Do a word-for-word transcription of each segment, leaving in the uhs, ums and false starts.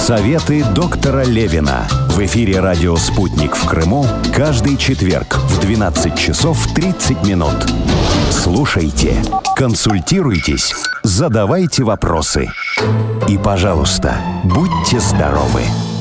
Советы доктора Левина. В эфире радио «Спутник» в Крыму каждый четверг в двенадцать часов тридцать минут. Слушайте, консультируйтесь, задавайте вопросы. И, пожалуйста, будьте здоровы.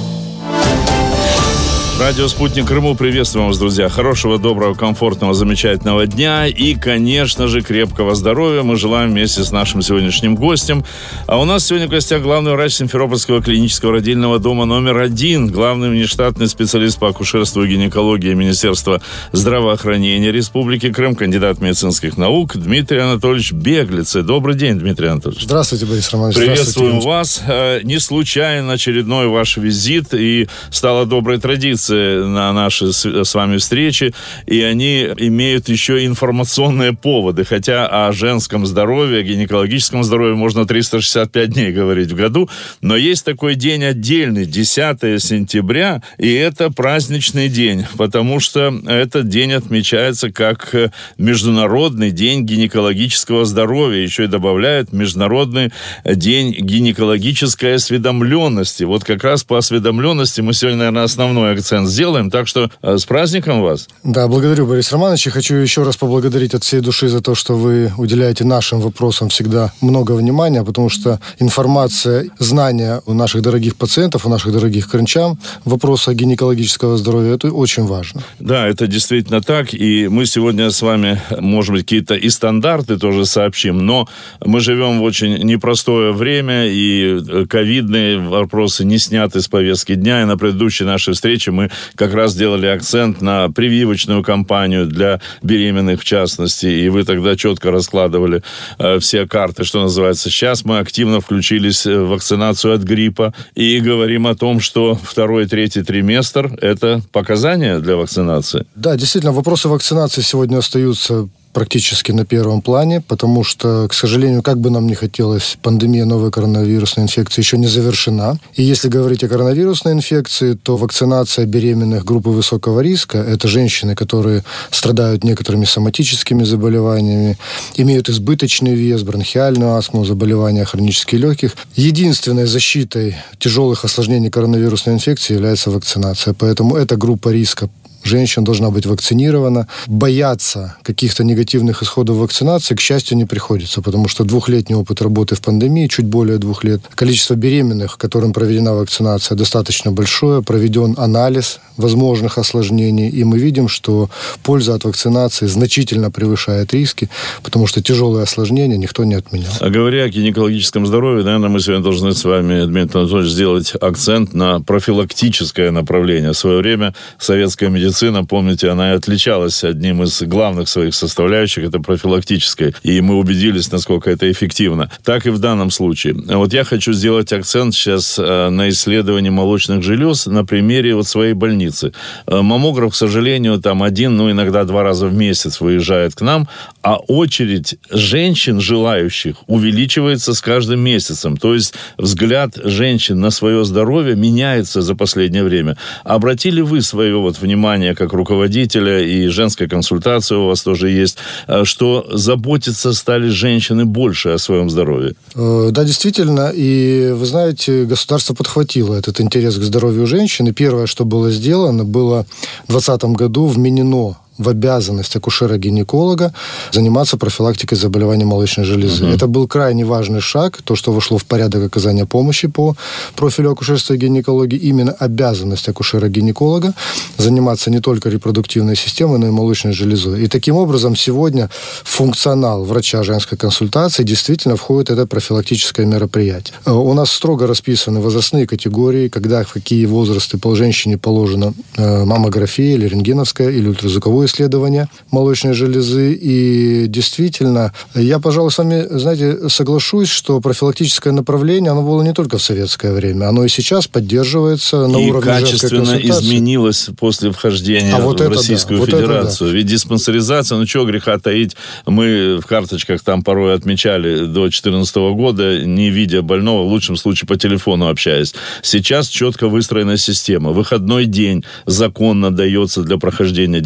Радио «Спутник Крыму». Приветствуем вас, друзья. Хорошего, доброго, комфортного, замечательного дня и, конечно же, крепкого здоровья мы желаем вместе с нашим сегодняшним гостем. А у нас сегодня в гостях главный врач Симферопольского клинического родильного дома номер один, главный внештатный специалист по акушерству и гинекологии Министерства здравоохранения Республики Крым, кандидат медицинских наук Дмитрий Анатольевич Беглицы. Добрый день, Дмитрий Анатольевич. Здравствуйте, Борис Романович. Приветствуем вас. Не случайно очередной ваш визит, и стала доброй традицией на наши с вами встречи, и они имеют еще информационные поводы, хотя о женском здоровье, о гинекологическом здоровье можно триста шестьдесят пять дней говорить в году, но есть такой день отдельный, десятое сентября, и это праздничный день, потому что этот день отмечается как Международный день гинекологического здоровья, еще и добавляют Международный день гинекологической осведомленности. Вот как раз по осведомленности мы сегодня, наверное, основной акцент сделаем, так что с праздником вас. Да, благодарю, Борис Романович. И хочу еще раз поблагодарить от всей души за то, что вы уделяете нашим вопросам всегда много внимания, потому что информация, знания у наших дорогих пациентов, у наших дорогих крымчан в вопросах гинекологического здоровья, это очень важно. Да, это действительно так, и мы сегодня с вами, может быть, какие-то и стандарты тоже сообщим, но мы живем в очень непростое время, и ковидные вопросы не сняты с повестки дня, и на предыдущей нашей встрече мы как раз делали акцент на прививочную кампанию для беременных, в частности, и вы тогда четко раскладывали э, все карты, что называется. Сейчас мы активно включились в вакцинацию от гриппа и говорим о том, что второй, третий триместр – это показания для вакцинации. Да, действительно, вопросы вакцинации сегодня остаются практически на первом плане, потому что, к сожалению, как бы нам ни хотелось, пандемия новой коронавирусной инфекции еще не завершена. И если говорить о коронавирусной инфекции, то вакцинация беременных группы высокого риска, это женщины, которые страдают некоторыми соматическими заболеваниями, имеют избыточный вес, бронхиальную астму, заболевания хронических легких. Единственной защитой тяжелых осложнений коронавирусной инфекции является вакцинация. Поэтому эта группа риска женщин должна быть вакцинирована. Бояться каких-то негативных исходов вакцинации, к счастью, не приходится, потому что двухлетний опыт работы в пандемии, чуть более двух лет, количество беременных, которым проведена вакцинация, достаточно большое, проведен анализ возможных осложнений, и мы видим, что польза от вакцинации значительно превышает риски, потому что тяжелые осложнения никто не отменял. А говоря о гинекологическом здоровье, наверное, мы сегодня должны с вами, Дмитрий Анатольевич, сделать акцент на профилактическое направление. В свое время советская медицина, помните, она и отличалась одним из главных своих составляющих, это профилактической, и мы убедились, насколько это эффективно. Так и в данном случае. Вот я хочу сделать акцент сейчас на исследовании молочных желез на примере вот своей больницы. Маммограф, к сожалению, там один, ну, иногда два раза в месяц выезжает к нам, а очередь женщин, желающих, увеличивается с каждым месяцем. То есть взгляд женщин на свое здоровье меняется за последнее время. Обратили вы свое вот внимание как руководителя, и женская консультация у вас тоже есть, что заботиться стали женщины больше о своем здоровье? Да, действительно. И, вы знаете, государство подхватило этот интерес к здоровью женщин. И первое, что было сделано, было в двадцатом году вменено в обязанность акушера-гинеколога заниматься профилактикой заболеваний молочной железы. Uh-huh. Это был крайне важный шаг, то, что вошло в порядок оказания помощи по профилю акушерства и гинекологии, именно обязанность акушера-гинеколога заниматься не только репродуктивной системой, но и молочной железой. И таким образом сегодня в функционал врача женской консультации действительно входит это профилактическое мероприятие. У нас строго расписаны возрастные категории, когда в какие возрасты по женщине положена маммография или рентгеновская, или ультразвуковое исследования молочной железы. И действительно, я, пожалуй, с вами, знаете, соглашусь, что профилактическое направление, оно было не только в советское время, оно и сейчас поддерживается на и уровне женской консультации. И качественно изменилось после вхождения а вот в Российскую да, Федерацию. Вот да. Ведь диспансеризация, ну чего греха таить, мы в карточках там порой отмечали до две тысячи четырнадцатого года, не видя больного, в лучшем случае по телефону общаясь. Сейчас четко выстроена система. Выходной день законно дается для прохождения диспансеризации.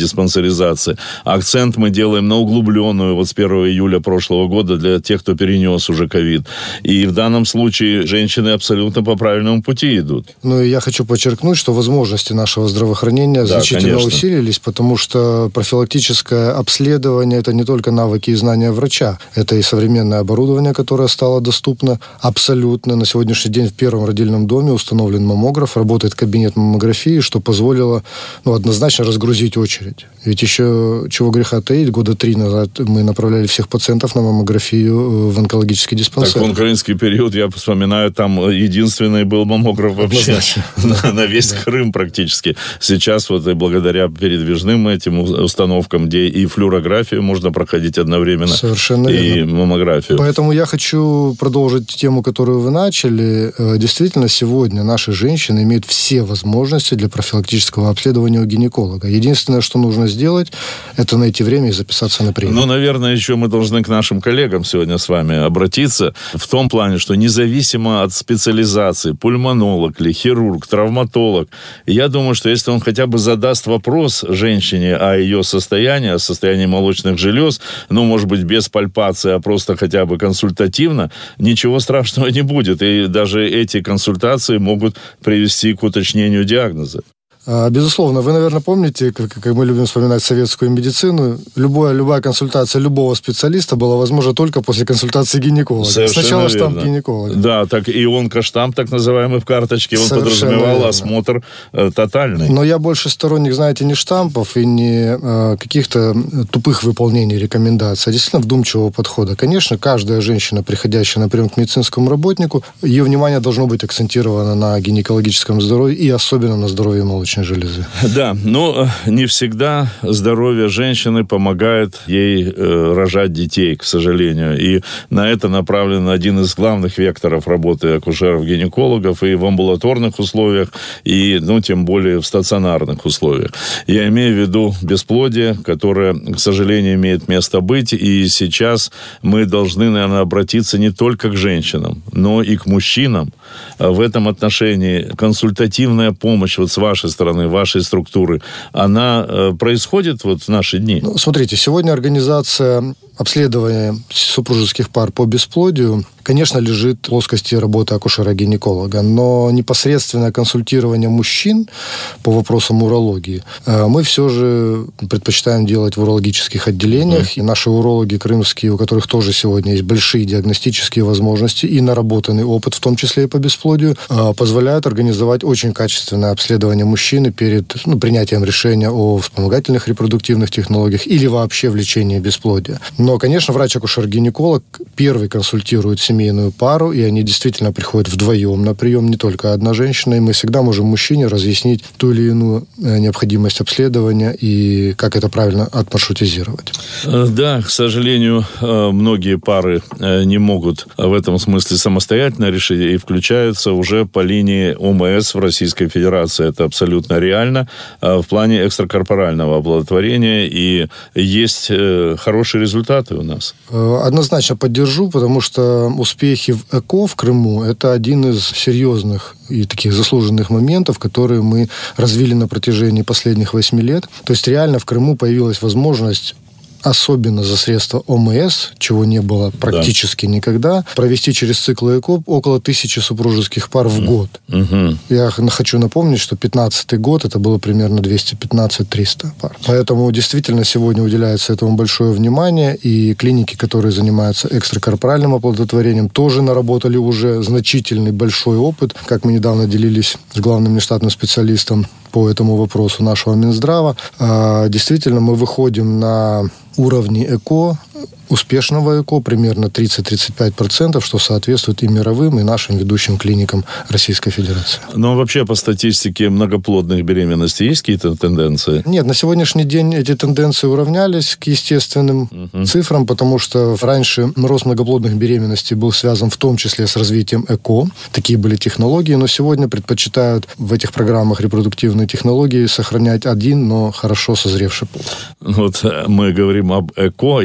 специализации. Акцент мы делаем на углубленную вот с первого июля прошлого года для тех, кто перенес уже ковид. И в данном случае женщины абсолютно по правильному пути идут. Ну, и я хочу подчеркнуть, что возможности нашего здравоохранения да, значительно конечно. усилились, потому что профилактическое обследование – это не только навыки и знания врача, это и современное оборудование, которое стало доступно абсолютно. На сегодняшний день в первом родильном доме установлен маммограф, работает кабинет маммографии, что позволило ну, однозначно разгрузить очередь. Ведь еще, чего греха таить, года три назад мы направляли всех пациентов на маммографию в онкологический диспансер. Так в украинский период, я вспоминаю, там единственный был маммограф вообще на, на весь да. Крым практически. Сейчас вот и благодаря передвижным этим установкам, где и флюорографию можно проходить одновременно, совершенно и верно. Маммографию. Поэтому я хочу продолжить тему, которую вы начали. Действительно, сегодня наши женщины имеют все возможности для профилактического обследования у гинеколога. Единственное, что нужно сделать, это найти время и записаться на прием. Ну, наверное, еще мы должны к нашим коллегам сегодня с вами обратиться в том плане, что независимо от специализации, пульмонолог ли, хирург, травматолог, я думаю, что если он хотя бы задаст вопрос женщине о ее состоянии, о состоянии молочных желез, ну, может быть, без пальпации, а просто хотя бы консультативно, ничего страшного не будет. И даже эти консультации могут привести к уточнению диагноза. Безусловно, вы, наверное, помните, как, как мы любим вспоминать советскую медицину, любая, любая консультация любого специалиста была возможна только после консультации гинеколога. Совершенно Сначала верно. Штамп гинеколога. Да, так и онкоштамп, так называемый, в карточке, он Совершенно подразумевал верно. осмотр э, тотальный. Но я больше сторонник, знаете, не штампов и не э, каких-то тупых выполнений рекомендаций, а действительно вдумчивого подхода. Конечно, каждая женщина, приходящая на прием к медицинскому работнику, ее внимание должно быть акцентировано на гинекологическом здоровье и особенно на здоровье молочной железы. Да, но не всегда здоровье женщины помогает ей э, рожать детей, к сожалению. И на это направлен один из главных векторов работы акушеров-гинекологов и в амбулаторных условиях, и, ну, тем более в стационарных условиях. Я имею в виду бесплодие, которое, к сожалению, имеет место быть, и сейчас мы должны, наверное, обратиться не только к женщинам, но и к мужчинам. В этом отношении консультативная помощь вот с вашей стороны, вашей структуры, она э, происходит вот в наши дни? Ну, смотрите, сегодня организация обследования супружеских пар по бесплодию, конечно, лежит в плоскости работы акушера-гинеколога, но непосредственное консультирование мужчин по вопросам урологии мы все же предпочитаем делать в урологических отделениях. Mm. И наши урологи крымские, у которых тоже сегодня есть большие диагностические возможности и наработанный опыт, в том числе и по бесплодию, позволяют организовать очень качественное обследование мужчины перед ну, принятием решения о вспомогательных репродуктивных технологиях или вообще в лечении бесплодия. Но, конечно, врач-акушер-гинеколог первый консультирует семейную пару, и они действительно приходят вдвоем на прием, не только одна женщина, и мы всегда можем мужчине разъяснить ту или иную необходимость обследования и как это правильно отмаршрутизировать. Да, к сожалению, многие пары не могут в этом смысле самостоятельно решить и включаются уже по линии ОМС в Российской Федерации. Это абсолютно реально в плане экстракорпорального оплодотворения, и есть хорошие результаты у нас. Однозначно поддержу, потому что успехи в ЭКО в Крыму – это один из серьезных и таких заслуженных моментов, которые мы развили на протяжении последних восьми лет. То есть реально в Крыму появилась возможность, особенно за средства ОМС, чего не было практически да. никогда, провести через циклы ЭКО около тысячи супружеских пар в год. Угу. Я хочу напомнить, что пятнадцатый год это было примерно двести пятнадцать - триста пар. Поэтому действительно сегодня уделяется этому большое внимание, и клиники, которые занимаются экстракорпоральным оплодотворением, тоже наработали уже значительный большой опыт. Как мы недавно делились с главным нештатным специалистом по этому вопросу нашего Минздрава, действительно мы выходим на уровни ЭКО, успешного ЭКО примерно тридцать - тридцать пять процентов, что соответствует и мировым, и нашим ведущим клиникам Российской Федерации. Но вообще по статистике многоплодных беременностей есть какие-то тенденции? Нет, на сегодняшний день эти тенденции уравнялись к естественным uh-huh. цифрам, потому что раньше рост многоплодных беременностей был связан в том числе с развитием ЭКО. Такие были технологии, но сегодня предпочитают в этих программах репродуктивные технологии сохранять один, но хорошо созревший плод. Вот мы говорим об ЭКО, я хотел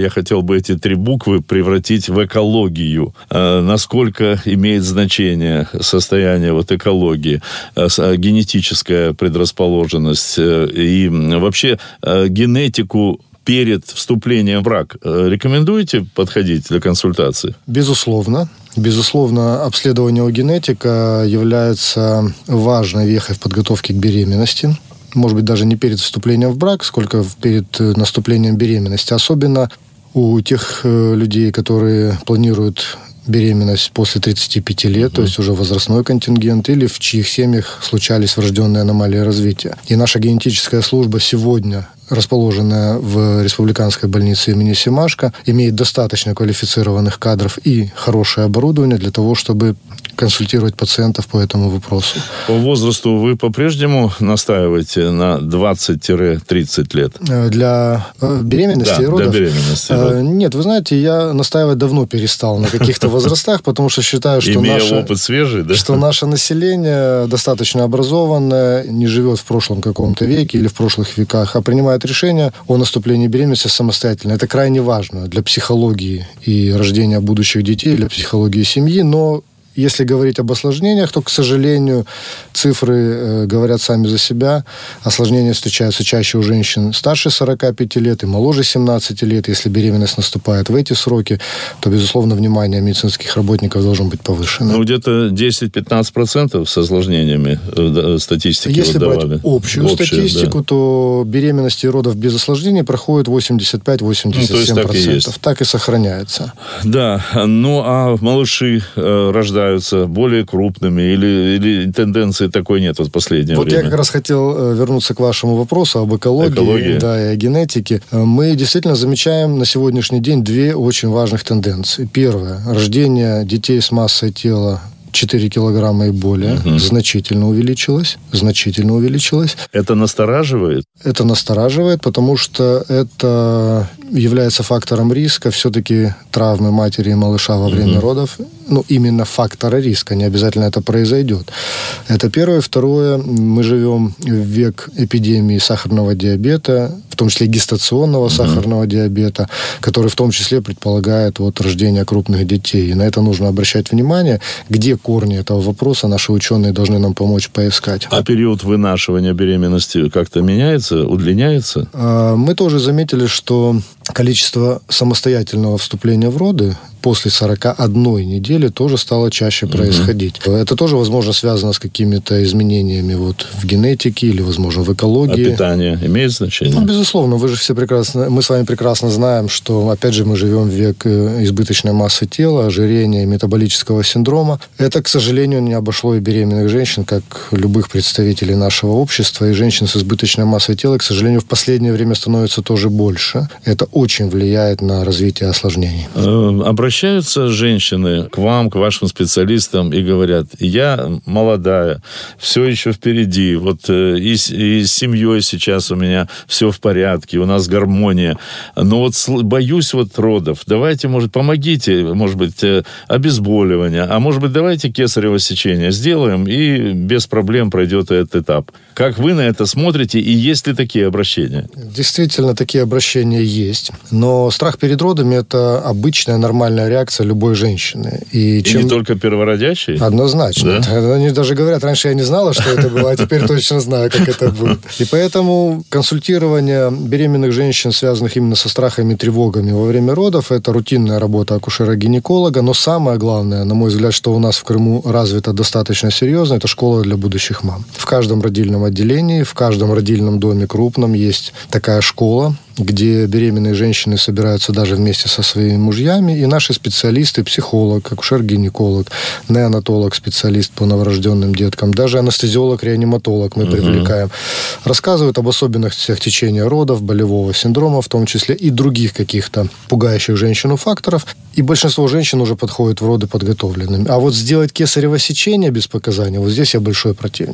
бы эти три буквы превратить в экологию. Насколько имеет значение состояние вот экологии, генетическая предрасположенность и вообще генетику перед вступлением в брак. Рекомендуете подходить для консультации? Безусловно. Безусловно, обследование у генетика является важной вехой в подготовке к беременности. Может быть, даже не перед вступлением в брак, сколько перед наступлением беременности. Особенно у тех людей, которые планируют беременность после тридцати пяти лет, uh-huh. то есть уже возрастной контингент, или в чьих семьях случались врожденные аномалии развития. И наша генетическая служба сегодня, расположенная в республиканской больнице имени Семашко, имеет достаточно квалифицированных кадров и хорошее оборудование для того, чтобы консультировать пациентов по этому вопросу. По возрасту вы по-прежнему настаиваете на двадцать-тридцать лет? Для беременности да, и родов? Для беременности. Да. Нет, вы знаете, я настаивать давно перестал на каких-то возрастах, потому что считаю, что, Имея наше, опыт свежий, да? что наше население достаточно образованное, не живет в прошлом каком-то веке или в прошлых веках, а принимает решение о наступлении беременности самостоятельно. Это крайне важно для психологии и рождения будущих детей, для психологии семьи, но если говорить об осложнениях, то, к сожалению, цифры э, говорят сами за себя. Осложнения встречаются чаще у женщин старше сорока пяти лет и моложе семнадцати лет. Если беременность наступает в эти сроки, то, безусловно, внимание медицинских работников должно быть повышено. Ну, где-то десять-пятнадцать процентов с осложнениями э, статистики Если вот брать общую Общая, статистику, да. то беременности и родов без осложнений проходит восемьдесят пять - восемьдесят семь процентов. Ну, так, и есть. Так и сохраняется. Да. Ну, а малыши э, рождаются более крупными или, или тенденции такой нет в последнее вот время? Вот я как раз хотел вернуться к вашему вопросу об экологии, экологии. Да, и о генетике. Мы действительно замечаем на сегодняшний день две очень важных тенденции. Первое. Рождение детей с массой тела четыре килограмма и более угу. значительно увеличилось. Значительно увеличилось. Это настораживает? Это настораживает, потому что это является фактором риска все-таки травмы матери и малыша во время угу. родов. Ну, именно фактора риска. Не обязательно это произойдет. Это первое. Второе. Мы живем в век эпидемии сахарного диабета, в том числе гестационного угу. сахарного диабета, который в том числе предполагает вот, рождение крупных детей. И на это нужно обращать внимание. Где корни этого вопроса наши ученые должны нам помочь поискать. А период вынашивания беременности как-то меняется, удлиняется? Мы тоже заметили, что количество самостоятельного вступления в роды после сорока одной недели тоже стало чаще происходить. Угу. Это тоже, возможно, связано с какими-то изменениями вот в генетике или, возможно, в экологии. А питание имеет значение? Ну, безусловно. Вы же все прекрасно, мы с вами прекрасно знаем, что, опять же, мы живем в век избыточной массы тела, ожирения и метаболического синдрома. Это, к сожалению, не обошло и беременных женщин, как любых представителей нашего общества. И женщин с избыточной массой тела, к сожалению, в последнее время становится тоже больше. Это очень влияет на развитие осложнений. Обращаются женщины к вам, к вашим специалистам и говорят: я молодая, все еще впереди, вот и с, и с семьей сейчас у меня все в порядке, у нас гармония, но вот боюсь вот родов, давайте, может, помогите, может быть, обезболивание, а может быть, давайте кесарево сечение сделаем, и без проблем пройдет этот этап. Как вы на это смотрите, и есть ли такие обращения? Действительно, такие обращения есть, но страх перед родами – это обычная нормальная реакция любой женщины. И, и чем... не только первородящей? Однозначно. Да? Они даже говорят, раньше я не знала, что это было, а теперь точно знаю, как это будет. И поэтому консультирование беременных женщин, связанных именно со страхами и тревогами во время родов, это рутинная работа акушера-гинеколога, но самое главное, на мой взгляд, что у нас в Крыму развито достаточно серьезно, это школа для будущих мам. В каждом родильном отделении, в каждом родильном доме крупном есть такая школа, где беременные женщины собираются даже вместе со своими мужьями, и наши специалисты, психолог, акушер-гинеколог, неонатолог, специалист по новорожденным деткам, даже анестезиолог-реаниматолог мы uh-huh. привлекаем, рассказывают об особенностях течения родов, болевого синдрома, в том числе и других каких-то пугающих женщину факторов, и большинство женщин уже подходит в роды подготовленными. А вот сделать кесарево сечение без показаний, вот здесь я большой противник.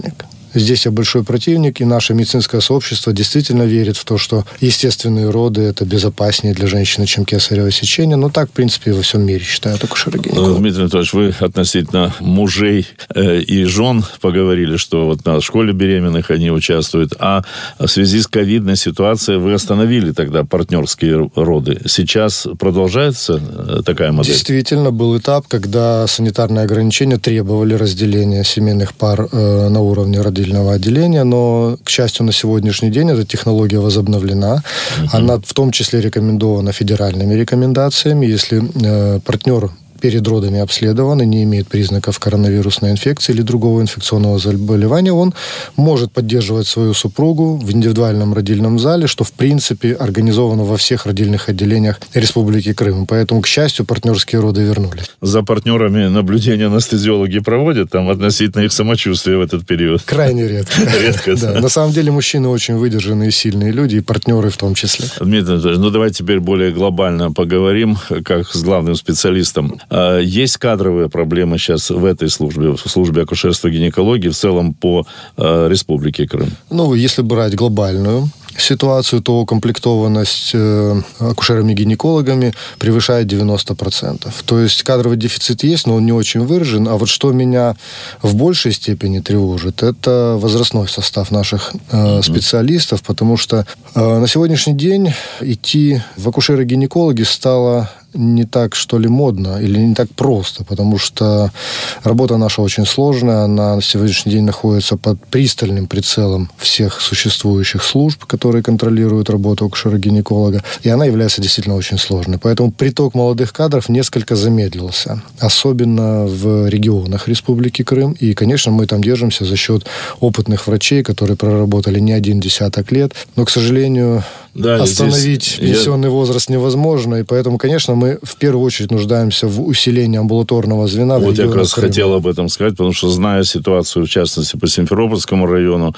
Здесь я большой противник, и наше медицинское сообщество действительно верит в то, что естественные роды – это безопаснее для женщины, чем кесарево сечение. Но так, в принципе, во всем мире считают акушеры-гинекологи. Дмитрий Анатольевич, вы относительно мужей э, и жен поговорили, что вот на школе беременных они участвуют, а в связи с ковидной ситуацией вы остановили тогда партнерские роды. Сейчас продолжается такая модель? Действительно, был этап, когда санитарные ограничения требовали разделения семейных пар э, на уровне родильного отделения, но, к счастью, на сегодняшний день эта технология возобновлена. Uh-huh. Она в том числе рекомендована федеральными рекомендациями. Если э, партнер перед родами обследован и не имеет признаков коронавирусной инфекции или другого инфекционного заболевания, он может поддерживать свою супругу в индивидуальном родильном зале, что, в принципе, организовано во всех родильных отделениях Республики Крым. Поэтому, к счастью, партнерские роды вернулись. За партнерами наблюдение анестезиологи проводят там относительно их самочувствия в этот период? Крайне редко. Редко, да. На самом деле, мужчины очень выдержанные и сильные люди, и партнеры в том числе. Дмитрий Анатольевич, ну давайте теперь более глобально поговорим, как с главным специалистом. Есть кадровые проблемы сейчас в этой службе, в службе акушерства и гинекологии, в целом по э, Республике Крым? Ну, если брать глобальную ситуацию, то укомплектованность э, акушерами-гинекологами превышает девяносто процентов. То есть кадровый дефицит есть, но он не очень выражен. А вот что меня в большей степени тревожит, это возрастной состав наших э, mm-hmm. специалистов, потому что э, на сегодняшний день идти в акушеры-гинекологи стало не так, что ли, модно или не так просто, потому что работа наша очень сложная, она на сегодняшний день находится под пристальным прицелом всех существующих служб, которые контролируют работу акушера-гинеколога, и она является действительно очень сложной. Поэтому приток молодых кадров несколько замедлился, особенно в регионах Республики Крым, и, конечно, мы там держимся за счет опытных врачей, которые проработали не один десяток лет, но, к сожалению, да, остановить пенсионный я... возраст невозможно, и поэтому, конечно, мы в первую очередь нуждаемся в усилении амбулаторного звена. Вот я как раз Крыма. хотел об этом сказать, потому что, зная ситуацию, в частности, по Симферопольскому району,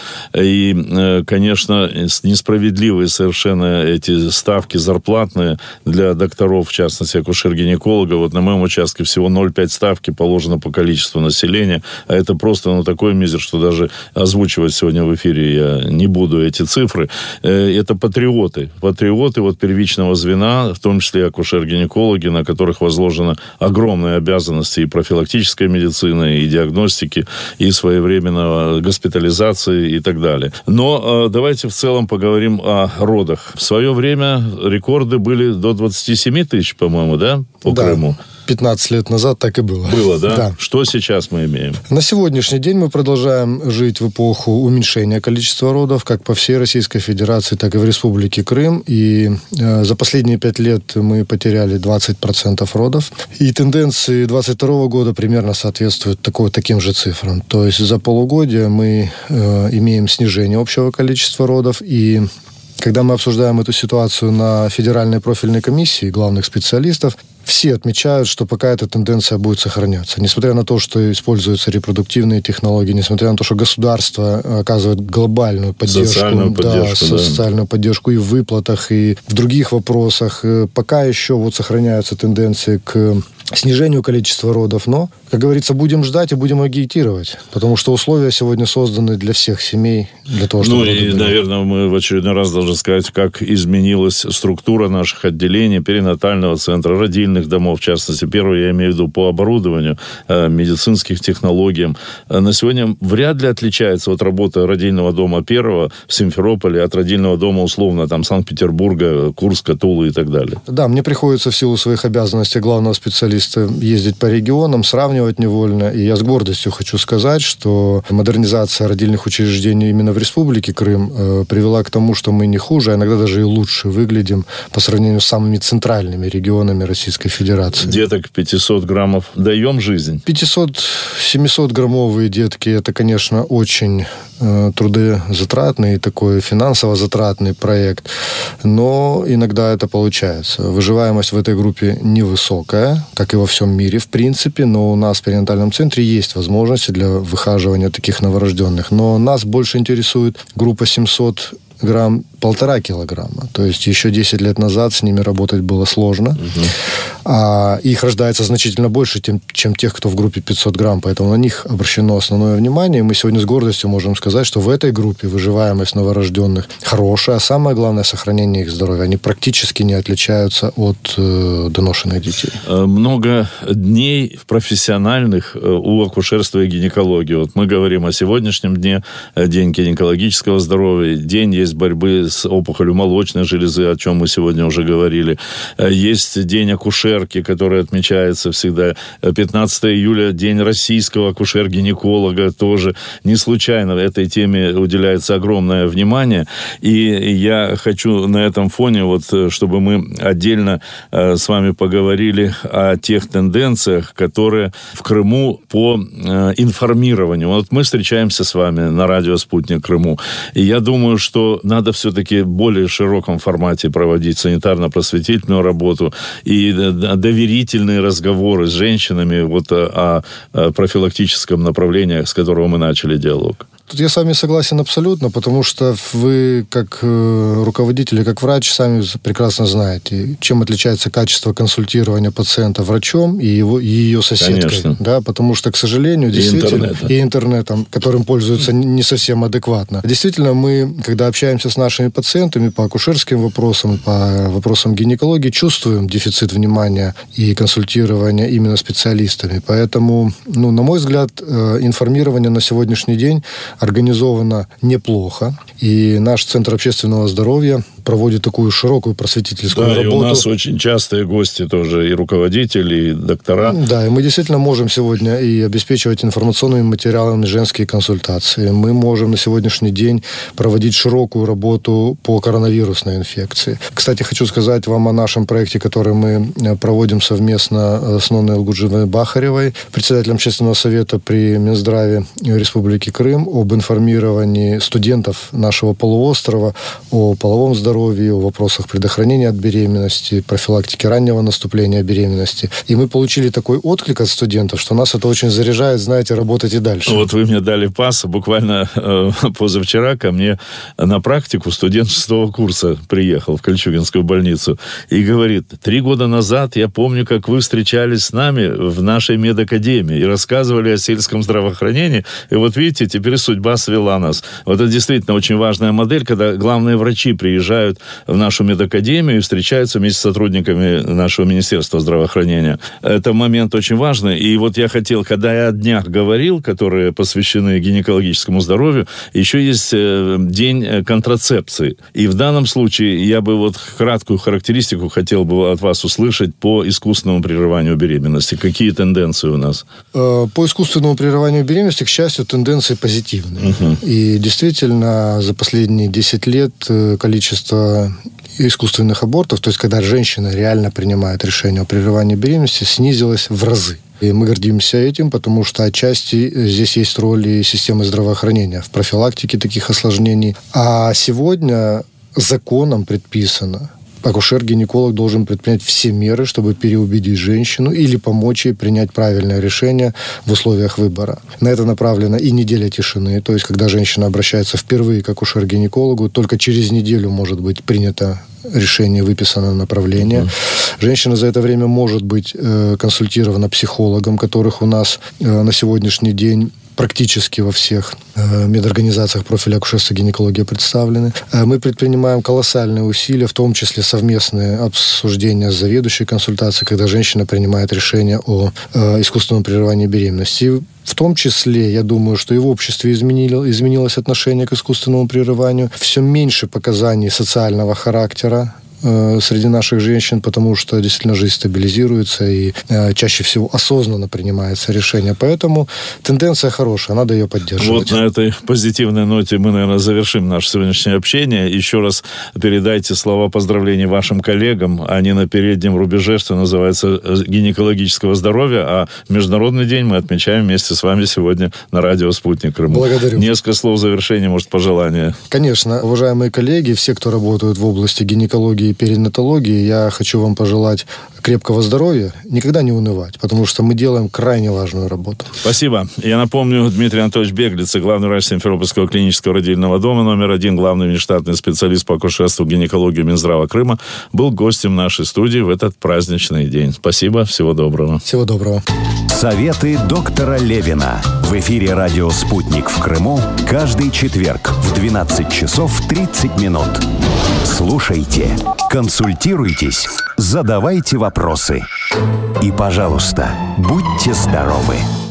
и, конечно, несправедливые совершенно эти ставки зарплатные для докторов, в частности, акушер-гинеколога. Вот на моем участке всего ноль целых пять десятых ставки положено по количеству населения, а это просто ну, такой мизер, что даже озвучивать сегодня в эфире я не буду эти цифры. Это патриоты. Патриоты вот первичного звена, в том числе и акушер-гинекологи, на которых возложены огромные обязанности и профилактической медицины, и диагностики, и своевременного госпитализации и так далее. Но э, давайте в целом поговорим о родах. В свое время рекорды были до двадцати семи тысяч, по-моему, да, по да. Крыму? пятнадцать лет назад так и было. Было, да? Да. Что сейчас мы имеем? На сегодняшний день мы продолжаем жить в эпоху уменьшения количества родов, как по всей Российской Федерации, так и в Республике Крым. И э, за последние пять лет мы потеряли двадцать процентов родов. И тенденции двадцать второго года примерно соответствуют такой, таким же цифрам. То есть за полугодие мы э, имеем снижение общего количества родов. И когда мы обсуждаем эту ситуацию на федеральной профильной комиссии главных специалистов, все отмечают, что пока эта тенденция будет сохраняться. Несмотря на то, что используются репродуктивные технологии, несмотря на то, что государство оказывает глобальную поддержку, социальную поддержку, да, да. социальную поддержку и в выплатах, и в других вопросах, пока еще вот сохраняются тенденции к снижению количества родов. Но, как говорится, будем ждать и будем агитировать, потому что условия сегодня созданы для всех семей, для того, чтобы... Ну и, были. Наверное, мы в очередной раз должны сказать, как изменилась структура наших отделений, перинатального центра, родильных домов, в частности. Первое, я имею в виду по оборудованию, медицинских технологиям. На сегодня вряд ли отличается от работы родильного дома первого в Симферополе от родильного дома, условно, там, Санкт-Петербурга, Курска, Тулы и так далее. Да, мне приходится в силу своих обязанностей главного специалиста ездить по регионам, сравнивать невольно. И я с гордостью хочу сказать, что модернизация родильных учреждений именно в Республике Крым э, привела к тому, что мы не хуже, а иногда даже и лучше выглядим по сравнению с самыми центральными регионами Российской Федерации. Деток пятьсот граммов даем жизнь? пятьсот-семьсот граммовые детки, это, конечно, очень э, трудозатратный, такой финансово затратный проект, но иногда это получается. Выживаемость в этой группе невысокая, как и во всем мире, в принципе, но у нас в перинатальном центре есть возможности для выхаживания таких новорожденных. Но нас больше интересует группа семьсот грамм полтора килограмма. То есть еще десять лет назад с ними работать было сложно. Угу. А их рождается значительно больше, чем, чем тех, кто в группе пятьсот грамм. Поэтому на них обращено основное внимание. И мы сегодня с гордостью можем сказать, что в этой группе выживаемость новорожденных хорошая. А самое главное, сохранение их здоровья. Они практически не отличаются от э, доношенных детей. Много дней профессиональных у акушерства и гинекологии. Вот мы говорим о сегодняшнем дне, день гинекологического здоровья, день есть борьбы с опухолью молочной железы, о чем мы сегодня уже говорили. Есть день акушерки, который отмечается всегда. пятнадцатого июля день российского акушер-гинеколога, тоже не случайно этой теме уделяется огромное внимание. И я хочу на этом фоне, вот, чтобы мы отдельно э, с вами поговорили о тех тенденциях, которые в Крыму по э, информированию. Вот мы встречаемся с вами на радио «Спутник Крыму». И я думаю, что надо все-таки в более широком формате проводить санитарно-просветительную работу и доверительные разговоры с женщинами вот о, о профилактическом направлении, с которого мы начали диалог. Тут я с вами согласен абсолютно, потому что вы, как руководитель и как врач, сами прекрасно знаете, чем отличается качество консультирования пациента врачом и, его, и ее соседкой. Конечно. Да, потому что, к сожалению, действительно... И интернетом. И интернетом, которым пользуются не совсем адекватно. Действительно, мы, когда общаемся с нашими пациентами по акушерским вопросам, по вопросам гинекологии, чувствуем дефицит внимания и консультирования именно специалистами. Поэтому, ну, на мой взгляд, информирование на сегодняшний день организовано неплохо. И наш Центр общественного здоровья проводит такую широкую просветительскую да, работу. Да, и у нас очень частые гости тоже, и руководители, и доктора. Да, и мы действительно можем сегодня и обеспечивать информационными материалами женские консультации. Мы можем на сегодняшний день проводить широкую работу по коронавирусной инфекции. Кстати, хочу сказать вам о нашем проекте, который мы проводим совместно с Нонной Элгуджиной-Бахаревой, председателем Общественного совета при Минздраве Республики Крым, об информировании студентов нашего полуострова о половом здоровье, о вопросах предохранения от беременности, профилактики раннего наступления беременности. И мы получили такой отклик от студентов, что нас это очень заряжает, знаете, работать и дальше. Вот вы мне дали пас. Буквально э, позавчера ко мне на практику студент шестого курса приехал в Кольчугинскую больницу и говорит: три года назад я помню, как вы встречались с нами в нашей медакадемии и рассказывали о сельском здравоохранении. И вот видите, теперь судьба свела нас. Вот это действительно очень важная модель, когда главные врачи приезжают в нашу медакадемию и встречаются вместе с сотрудниками нашего Министерства здравоохранения. Это момент очень важный. И вот я хотел, когда я о днях говорил, которые посвящены гинекологическому здоровью, еще есть день контрацепции. И в данном случае я бы вот краткую характеристику хотел бы от вас услышать по искусственному прерыванию беременности. Какие тенденции у нас? По искусственному прерыванию беременности, к счастью, тенденции позитивные. Угу. И действительно, за последние десять лет количество искусственных абортов, то есть когда женщина реально принимает решение о прерывании беременности, снизилось в разы. И мы гордимся этим, потому что отчасти здесь есть роль и системы здравоохранения в профилактике таких осложнений. А сегодня законом предписано, акушер-гинеколог должен предпринять все меры, чтобы переубедить женщину или помочь ей принять правильное решение в условиях выбора. На это направлена и неделя тишины, то есть когда женщина обращается впервые к акушер-гинекологу, только через неделю может быть принято решение, выписано направление. Uh-huh. Женщина за это время может быть э, консультирована психологом, которых у нас э, на сегодняшний день практически во всех э, медорганизациях профиля акушерства и гинекологии представлены. Э, мы предпринимаем колоссальные усилия, в том числе совместные обсуждения с заведующей консультацией, когда женщина принимает решение о э, искусственном прерывании беременности. И в том числе, я думаю, что и в обществе изменило, изменилось отношение к искусственному прерыванию. Все меньше показаний социального характера среди наших женщин, потому что действительно жизнь стабилизируется и э, чаще всего осознанно принимается решение. Поэтому тенденция хорошая, надо ее поддерживать. Вот на этой позитивной ноте мы, наверное, завершим наше сегодняшнее общение. Еще раз передайте слова поздравлений вашим коллегам. Они на переднем рубеже, что называется, гинекологического здоровья, а Международный день мы отмечаем вместе с вами сегодня на радио «Спутник Крыму». Благодарю. Несколько слов завершения, может, пожелания. Конечно, уважаемые коллеги, все, кто работают в области гинекологии и перинатологии, я хочу вам пожелать крепкого здоровья, никогда не унывать, потому что мы делаем крайне важную работу. Спасибо. Я напомню, Дмитрий Анатольевич Беглица, главный врач Симферопольского клинического родильного дома номер один, главный внештатный специалист по акушерству, гинекологии Минздрава Крыма, был гостем нашей студии в этот праздничный день. Спасибо, всего доброго. Всего доброго. Советы доктора Левина. В эфире радио «Спутник» в Крыму каждый четверг в двенадцать часов тридцать минут. Слушайте, консультируйтесь, задавайте вопросы. И, пожалуйста, будьте здоровы!